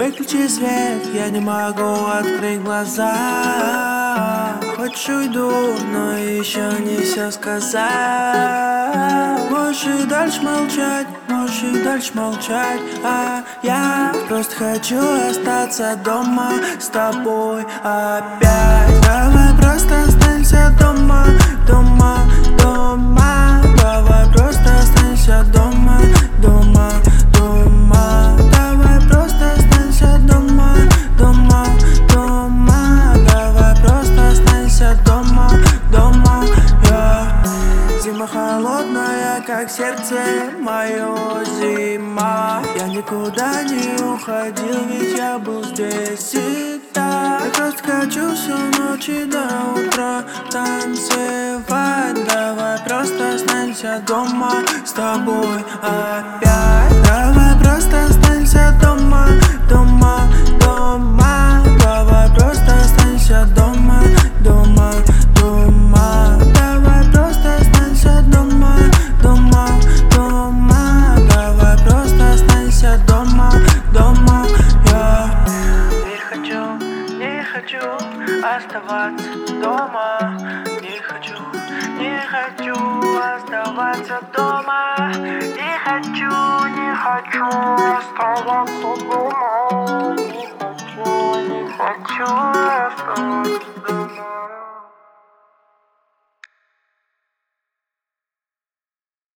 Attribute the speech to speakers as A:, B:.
A: Выключи свет, я не могу открыть глаза. Хочешь уйду, но еще не все сказать. Можешь и дальше молчать, можешь и дальше молчать. А я просто хочу остаться дома с тобой опять. Давай просто останься дома, дома, дома. Давай просто останься дома, дома, дома. Давай просто останься дома, дома, дома. Давай просто останься дома, дома, Зима холодная, как сердце мое, зима. Я никуда не уходил, ведь я был здесь всегда. Я просто хочу всю ночь и до утра танцевать. Давай просто останься дома с тобой опять. Давай просто останься дома, дома, дома. Давай просто останься дома, дома, дома. Давай просто останься дома, дома, дома. Давай просто останься дома, дома, Не хочу оставаться дома. Не хочу оставаться дома. Не хочу оставаться дома. Не хочу оставаться дома.